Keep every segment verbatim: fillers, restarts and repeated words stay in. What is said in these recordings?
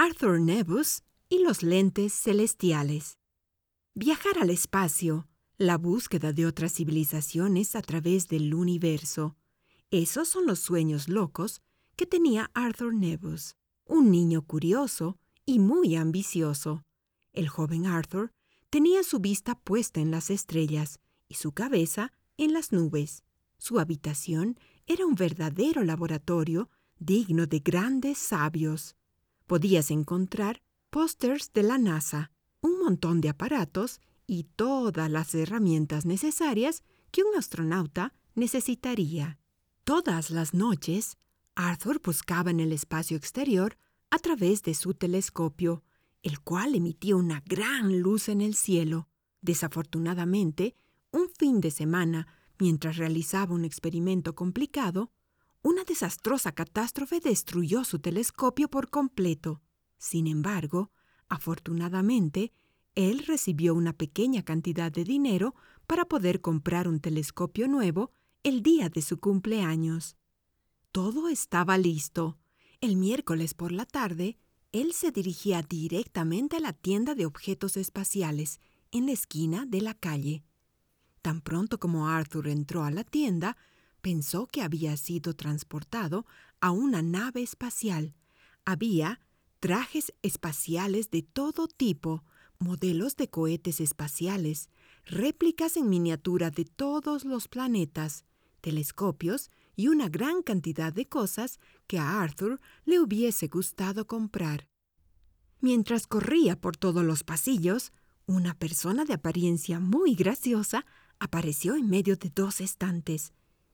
Arthur Nebus y los lentes celestiales. Viajar al espacio, la búsqueda de otras civilizaciones a través del universo. Esos son los sueños locos que tenía Arthur Nebus, un niño curioso y muy ambicioso. El joven Arthur tenía su vista puesta en las estrellas y su cabeza en las nubes. Su habitación era un verdadero laboratorio digno de grandes sabios. Podías encontrar pósters de la NASA, un montón de aparatos y todas las herramientas necesarias que un astronauta necesitaría. Todas las noches, Arthur buscaba en el espacio exterior a través de su telescopio, el cual emitía una gran luz en el cielo. Desafortunadamente, un fin de semana, mientras realizaba un experimento complicado, una desastrosa catástrofe destruyó su telescopio por completo. Sin embargo, afortunadamente, él recibió una pequeña cantidad de dinero para poder comprar un telescopio nuevo el día de su cumpleaños. Todo estaba listo. El miércoles por la tarde, él se dirigía directamente a la tienda de objetos espaciales en la esquina de la calle. Tan pronto como Arthur entró a la tienda, pensó que había sido transportado a una nave espacial. Había trajes espaciales de todo tipo, modelos de cohetes espaciales, réplicas en miniatura de todos los planetas, telescopios y una gran cantidad de cosas que a Arthur le hubiese gustado comprar. Mientras corría por todos los pasillos, una persona de apariencia muy graciosa apareció en medio de dos estantes.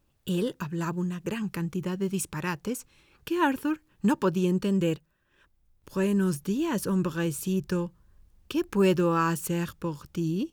Él hablaba una gran cantidad de disparates que Arthur no podía entender. «Buenos días, hombrecito. ¿Qué puedo hacer por ti?»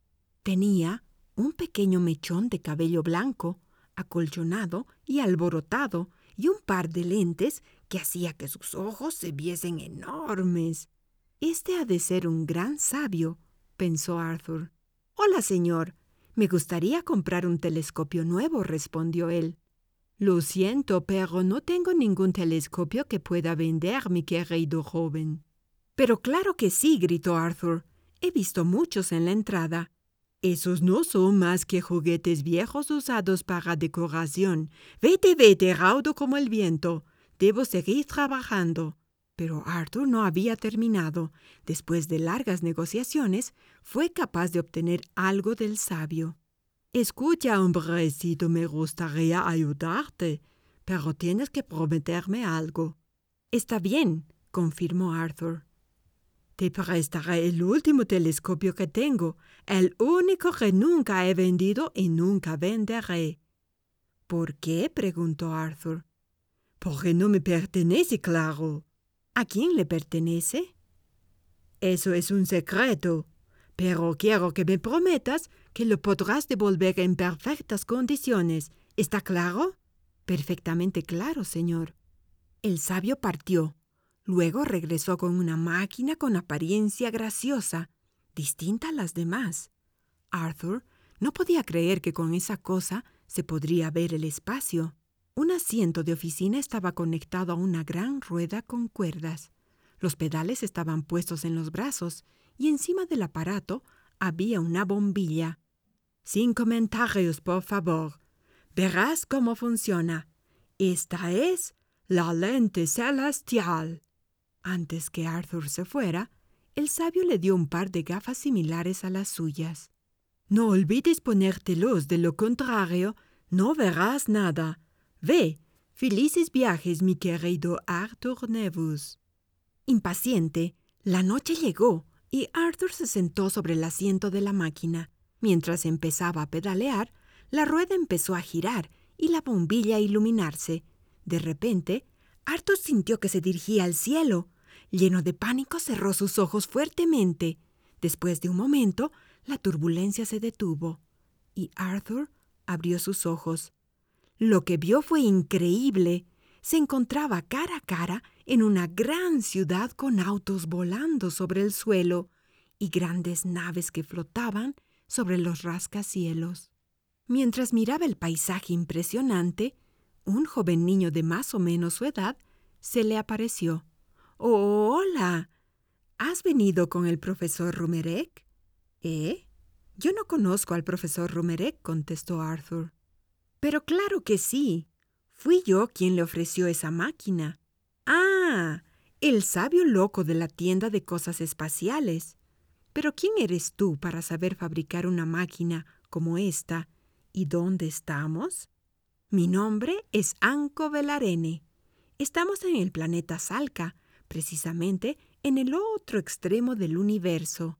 Tenía un pequeño mechón de cabello blanco, acolchonado y alborotado, y un par de lentes que hacía que sus ojos se viesen enormes. «Este ha de ser un gran sabio», pensó Arthur. «Hola, señor. Me gustaría comprar un telescopio nuevo», respondió él. «Lo siento, pero no tengo ningún telescopio que pueda vender, mi querido joven». «Pero claro que sí», gritó Arthur. «He visto muchos en la entrada». «Esos no son más que juguetes viejos usados para decoración. Vete, vete, raudo como el viento. Debo seguir trabajando». Pero Arthur no había terminado. Después de largas negociaciones, fue capaz de obtener algo del sabio. «Escucha, hombrecito, me gustaría ayudarte, pero tienes que prometerme algo». «Está bien», confirmó Arthur. «Te prestaré el último telescopio que tengo, el único que nunca he vendido y nunca venderé». «¿Por qué?», preguntó Arthur. «Porque no me pertenece, claro». «¿A quién le pertenece?» «Eso es un secreto, pero quiero que me prometas que lo podrás devolver en perfectas condiciones. ¿Está claro?» «Perfectamente claro, señor». El sabio partió. Luego regresó con una máquina con apariencia graciosa, distinta a las demás. Arthur no podía creer que con esa cosa se podría ver el espacio. Un asiento de oficina estaba conectado a una gran rueda con cuerdas. Los pedales estaban puestos en los brazos y encima del aparato había una bombilla. «Sin comentarios, por favor. Verás cómo funciona. Esta es la lente celestial». Antes que Arthur se fuera, el sabio le dio un par de gafas similares a las suyas. «No olvides ponértelos, de lo contrario, no verás nada. Ve, felices viajes, mi querido Arthur Nebus». Impaciente, la noche llegó y Arthur se sentó sobre el asiento de la máquina. Mientras empezaba a pedalear, la rueda empezó a girar y la bombilla a iluminarse. De repente, Arthur sintió que se dirigía al cielo. Lleno de pánico, cerró sus ojos fuertemente. Después de un momento, la turbulencia se detuvo y Arthur abrió sus ojos. Lo que vio fue increíble. Se encontraba cara a cara en una gran ciudad con autos volando sobre el suelo y grandes naves que flotaban sobre los rascacielos. Mientras miraba el paisaje impresionante, un joven niño de más o menos su edad se le apareció. Oh, hola. ¿Has venido con el profesor Rumerek? ¿Eh? Yo no conozco al profesor Rumerek, contestó Arthur. Pero claro que sí. Fui yo quien le ofreció esa máquina. Ah, el sabio loco de la tienda de cosas espaciales. Pero ¿quién eres tú para saber fabricar una máquina como esta? ¿Y dónde estamos? Mi nombre es Anko Velarene. Estamos en el planeta Salka, precisamente en el otro extremo del universo.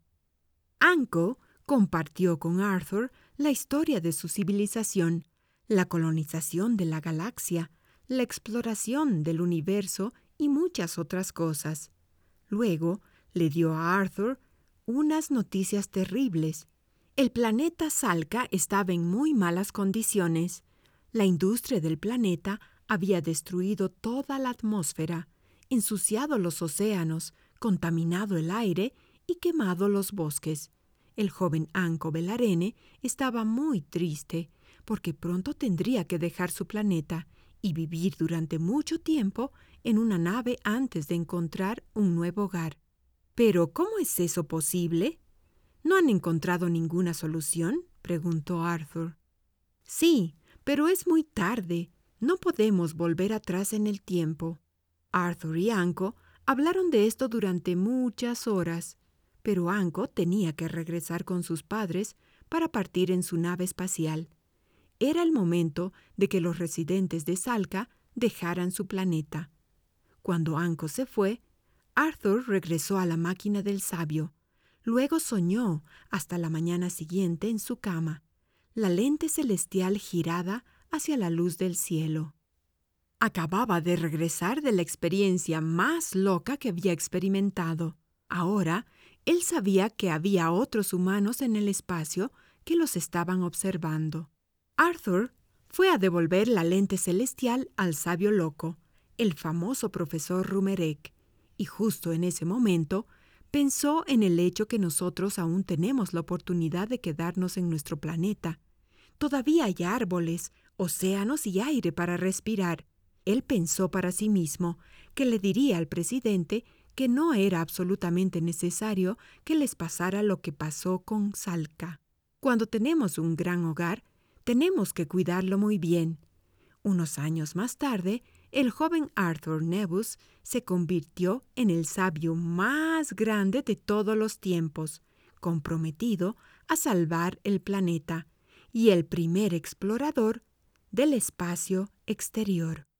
Anko compartió con Arthur la historia de su civilización, la colonización de la galaxia, la exploración del universo y muchas otras cosas. Luego le dio a Arthur unas noticias terribles. El planeta Salka estaba en muy malas condiciones. La industria del planeta había destruido toda la atmósfera, ensuciado los océanos, contaminado el aire y quemado los bosques. El joven Anko Velarene estaba muy triste porque pronto tendría que dejar su planeta y vivir durante mucho tiempo en una nave antes de encontrar un nuevo hogar. ¿Pero cómo es eso posible? ¿No han encontrado ninguna solución?, preguntó Arthur. Sí, pero es muy tarde. No podemos volver atrás en el tiempo. Arthur y Anko hablaron de esto durante muchas horas, pero Anko tenía que regresar con sus padres para partir en su nave espacial. Era el momento de que los residentes de Salka dejaran su planeta. Cuando Anko se fue, Arthur regresó a la máquina del sabio. Luego soñó hasta la mañana siguiente en su cama, la lente celestial girada hacia la luz del cielo. Acababa de regresar de la experiencia más loca que había experimentado. Ahora, él sabía que había otros humanos en el espacio que los estaban observando. Arthur fue a devolver la lente celestial al sabio loco, el famoso profesor Rumerek, y justo en ese momento pensó en el hecho que nosotros aún tenemos la oportunidad de quedarnos en nuestro planeta. Todavía hay árboles, océanos y aire para respirar. Él pensó para sí mismo que le diría al presidente que no era absolutamente necesario que les pasara lo que pasó con Salka. Cuando tenemos un gran hogar, tenemos que cuidarlo muy bien. Unos años más tarde, el joven Arthur Nebus se convirtió en el sabio más grande de todos los tiempos, comprometido a salvar el planeta, y el primer explorador del espacio exterior.